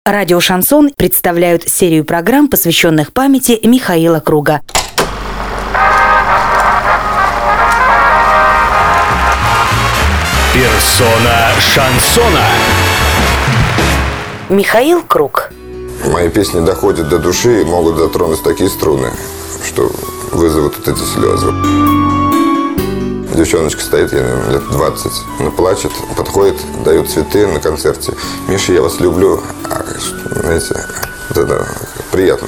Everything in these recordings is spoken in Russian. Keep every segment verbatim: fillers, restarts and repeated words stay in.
Радио «Шансон» представляют серию программ, посвященных памяти Михаила Круга. Персона шансона. Михаил Круг. Мои песни доходят до души и могут затронуть такие струны, что вызовут вот эти слезы. Девчоночка стоит, ей, наверное, лет двадцать, она плачет, подходит, дают цветы на концерте. «Миша, я вас люблю». А, знаете, это приятно.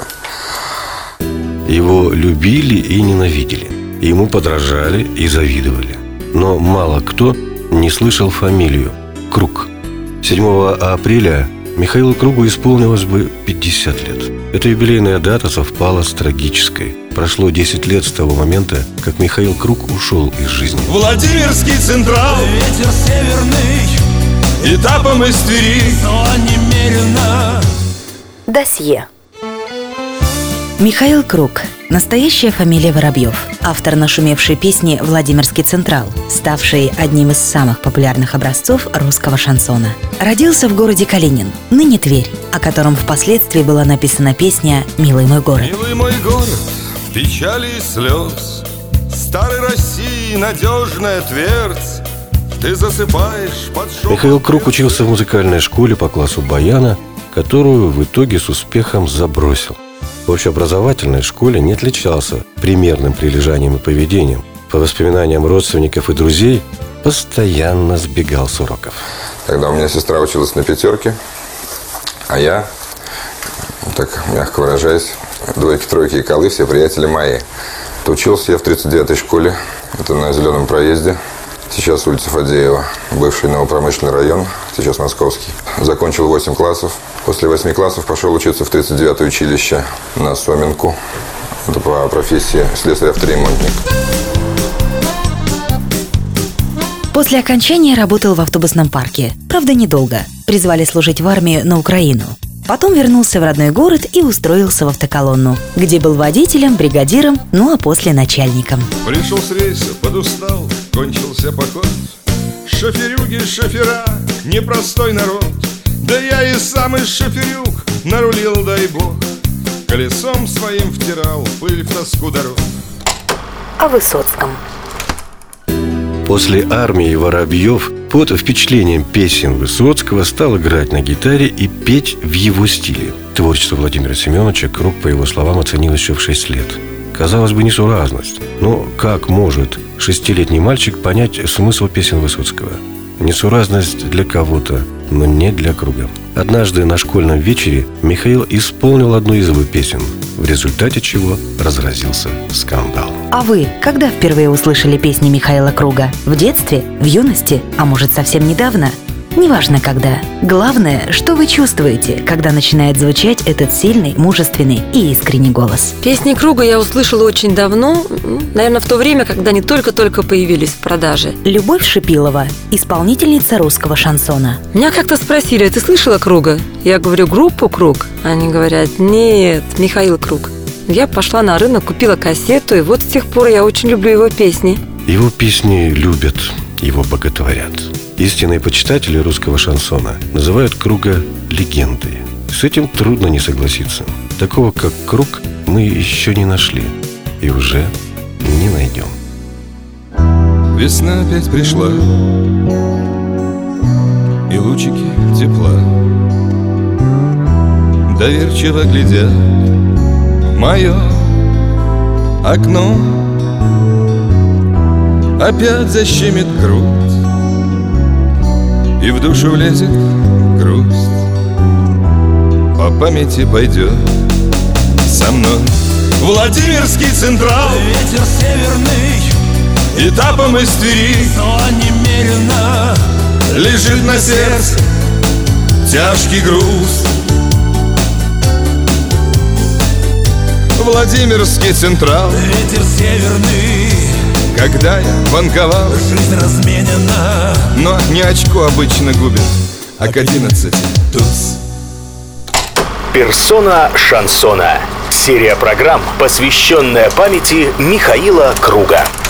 Его любили и ненавидели. Ему подражали и завидовали. Но мало кто не слышал фамилию Круг. седьмого апреля Михаилу Кругу исполнилось бы пятьдесят лет. Эта юбилейная дата совпала с трагической. Прошло десять лет с того момента, как Михаил Круг ушел из жизни. Владимирский Централ, ветер северный, этапом из Твери, но немерено. Досье. Михаил Круг. Настоящая фамилия Воробьев. Автор нашумевшей песни «Владимирский Централ», ставшей одним из самых популярных образцов русского шансона. Родился в городе Калинин, ныне Тверь, о котором впоследствии была написана песня «Милый мой город». Милый мой город, печали и слез, старой России надежная твердь, ты засыпаешь под шум. Михаил Круг учился в музыкальной школе по классу баяна, которую в итоге с успехом забросил. В общеобразовательной школе не отличался примерным прилежанием и поведением. По воспоминаниям родственников и друзей, постоянно сбегал с уроков. Тогда у меня сестра училась на пятерке, а я, так мягко выражаясь, двойки, тройки и колы, все приятели мои. Учился я в тридцать девятой школе, это на Зеленом проезде. Сейчас улица Фадеева, бывший новопромышленный район, сейчас московский. Закончил восемь классов. После восьми классов пошел учиться в тридцать девятое училище на Соминку. Это по профессии слесарь-авторемонтник. После окончания работал в автобусном парке. Правда, недолго. Призвали служить в армию на Украину. Потом вернулся в родной город и устроился в автоколонну, где был водителем, бригадиром, ну а после начальником. Пришел с рейса, подустал, кончился поход. Шоферюги, шофера, непростой народ. Да я и сам из шоферюг нарулил, дай бог. Колесом своим втирал пыль в тоску дорог. О Высоцком. После армии Воробьев под впечатлением песен Высоцкого стал играть на гитаре и петь в его стиле. Творчество Владимира Семеновича Круг, по его словам, оценил еще в шесть лет. Казалось бы, несуразность. Но как может шестилетний мальчик понять смысл песен Высоцкого? Несуразность для кого-то, но не для Круга. Однажды на школьном вечере Михаил исполнил одну из его песен, в результате чего разразился скандал. А вы когда впервые услышали песни Михаила Круга? В детстве? В юности? А может, совсем недавно? Неважно когда. Главное, что вы чувствуете, когда начинает звучать этот сильный, мужественный и искренний голос. Песни Круга я услышала очень давно, наверное, в то время, когда они только-только появились в продаже. Любовь Шипилова, исполнительница русского шансона. Меня как-то спросили: ты слышала Круга? Я говорю: группу Круг. Они говорят: нет, Михаил Круг. Я пошла на рынок, купила кассету, и вот с тех пор я очень люблю его песни. Его песни любят, его боготворят. Истинные почитатели русского шансона называют Круга легендой. С этим трудно не согласиться. Такого, как Круг, мы еще не нашли и уже не найдем. Весна опять пришла, и лучики тепла доверчиво глядят в мое окно. Опять защемит грудь, и в душу влезет грусть. По памяти пойдет со мной Владимирский Централ, ветер северный, этапом из Твери, но немерено. Лежит на сердце тяжкий груз. Владимирский Централ, ветер северный, когда я банковал, жизнь разменена, но не очко обычно губит, а к одиннадцати туз. Персона шансона. Серия программ, посвященная памяти Михаила Круга.